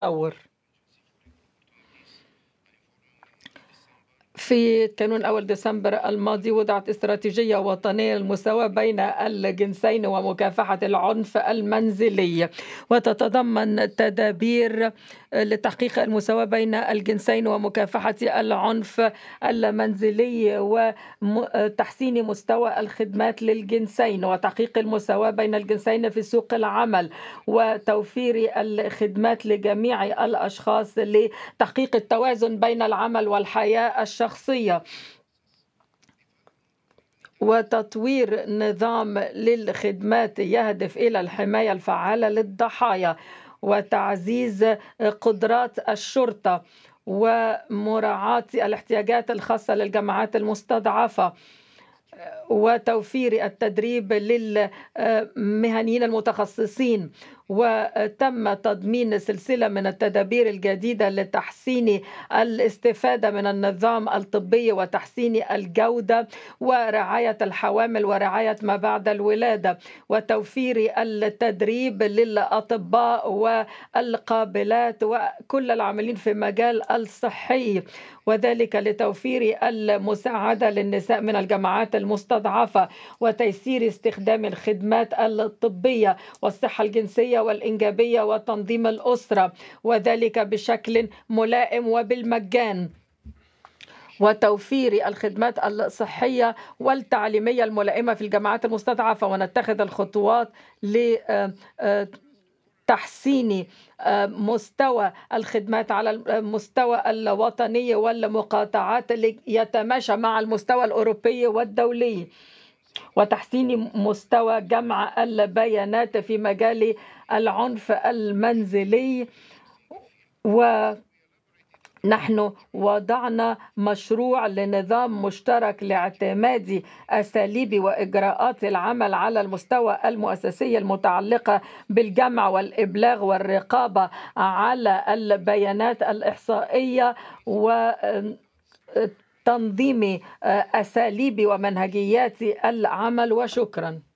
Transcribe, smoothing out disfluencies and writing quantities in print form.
أور في كانون أول ديسمبر الماضي وضعت استراتيجية وطنية للمساواة بين الجنسين ومكافحة العنف المنزلي، وتتضمن تدابير لتحقيق المساواة بين الجنسين ومكافحة العنف المنزلي وتحسين مستوى الخدمات للجنسين وتحقيق المساواة بين الجنسين في سوق العمل وتوفير الخدمات لجميع الأشخاص لتحقيق التوازن بين العمل والحياة الشخصية وتطوير نظام للخدمات يهدف إلى الحماية الفعالة للضحايا وتعزيز قدرات الشرطة ومراعاة الاحتياجات الخاصة للجماعات المستضعفة وتوفير التدريب للمهنيين المتخصصين. وتم تضمين سلسلة من التدابير الجديدة لتحسين الاستفادة من النظام الطبي وتحسين الجودة ورعاية الحوامل ورعاية ما بعد الولادة وتوفير التدريب للأطباء والقابلات وكل العاملين في مجال الصحي، وذلك لتوفير المساعدة للنساء من الجماعات المستضعفة وتيسير استخدام الخدمات الطبية والصحة الجنسية والإنجابية وتنظيم الأسرة، وذلك بشكل ملائم وبالمجان، وتوفير الخدمات الصحية والتعليمية الملائمة في الجماعات المستضعفة، ونتخذ الخطوات تحسين مستوى الخدمات على المستوى الوطني والمقاطعات ليتماشى مع المستوى الأوروبي والدولي، وتحسين مستوى جمع البيانات في مجال العنف المنزلي. نحن وضعنا مشروع لنظام مشترك لاعتماد أساليب وإجراءات العمل على المستوى المؤسسي المتعلقة بالجمع والإبلاغ والرقابة على البيانات الإحصائية وتنظيم أساليب ومنهجيات العمل. وشكرا.